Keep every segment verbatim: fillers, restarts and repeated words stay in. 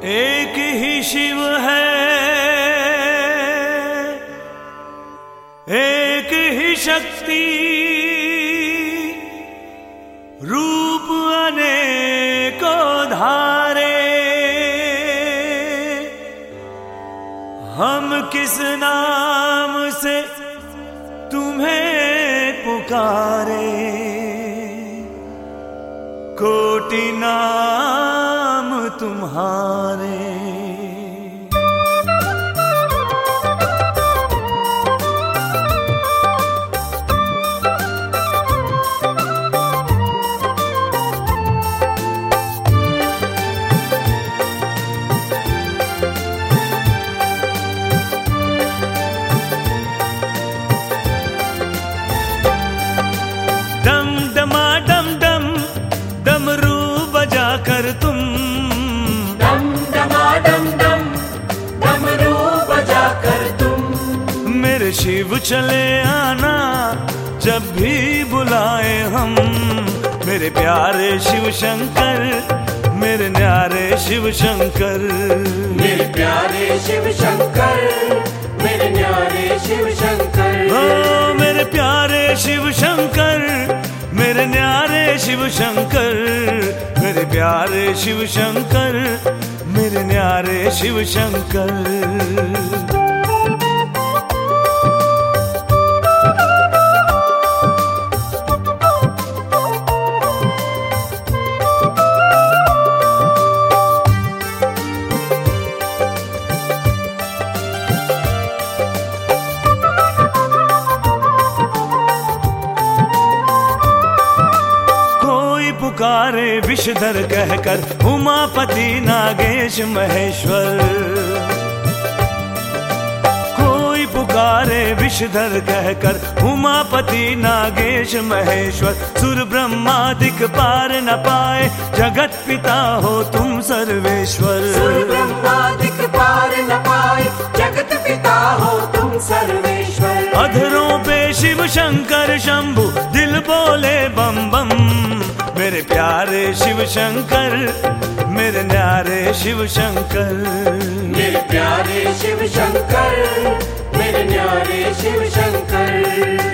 एक ही शिव है, एक ही शक्ति, रूप अनेको धारे। हम किस नाम से तुम्हें पुकारे, कोटि नाम तुम्हारे। डम डमा डम डम डमरू बजा कर तुम, डम डमा डम डम डमरू बजा कर तुम, मेरे शिव चले आना जब भी बुलाए हम। मेरे प्यारे शिव शंकर, मेरे न्यारे शिव शंकर, मेरे प्यारे शिव शंकर, मेरे न्यारे शिव शंकर। ओ मेरे प्यारे शिव शंकर, मेरे न्यारे शिव शंकर, मेरे प्यारे शिव शंकर, मेरे न्यारे शिव शंकर। पुकारे विषधर कहकर उमापति नागेश महेश्वर, कोई पुकारे विषधर कहकर उमापति नागेश महेश्वर। सुर ब्रह्मादिक पार न पाए, जगत पिता हो तुम सर्वेश्वर। सुर ब्रह्मादिक पार न पाए, जगत पिता हो तुम सर्वेश्वर। अधरों पे शिव शंकर शंभु, दिल बोले बम बम। मेरे प्यारे शिव शंकर, मेरे न्यारे शिव शंकर, मेरे प्यारे शिव शंकर, मेरे न्यारे शिव शंकर।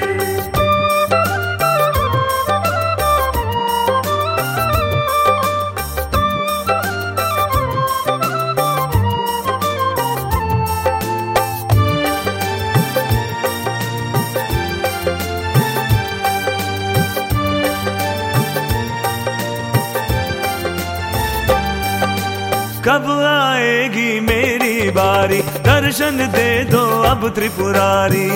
कब आएगी मेरी बारी, दर्शन दे दो अब त्रिपुरारी।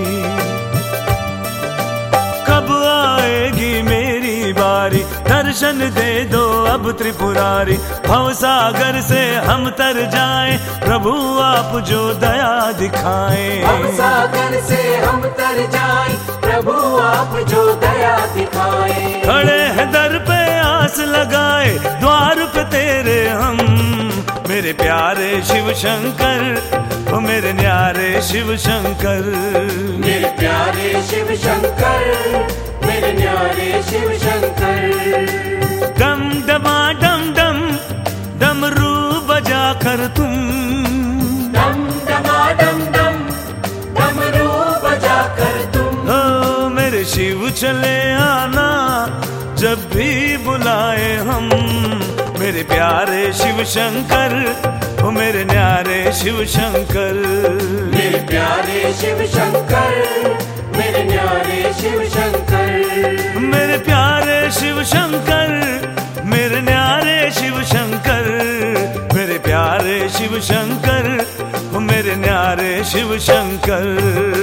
कब आएगी मेरी बारी, दर्शन दे दो अब त्रिपुरारी। भवसागर से हम तर जाएं, प्रभु आप जो दया दिखाएं। भवसागर से हम तर जाएं, प्रभु आप जो दया दिखाएं। खड़े हैं दर पे आस लगाए, द्वार पे तेरे हम। मेरे प्यारे शिव शंकर, ओ मेरे न्यारे शिव शंकर, मेरे प्यारे शिव शंकर, मेरे न्यारे शिव शंकर। डम डमा डम डम डमरू बजा कर तुम, डम डमा डम डम डमरू बजा कर तुम, ओ मेरे शिव चले आना जब भी बुलाए हम। मेरे प्यारे शिव शंकर, ओ मेरे न्यारे शिव शंकर, मेरे प्यारे शिव शंकर, मेरे न्यारे शिव शंकर। मेरे प्यारे शिव शंकर, मेरे न्यारे शिव शंकर, मेरे प्यारे शिव शंकर, ओ मेरे न्यारे शिव शंकर।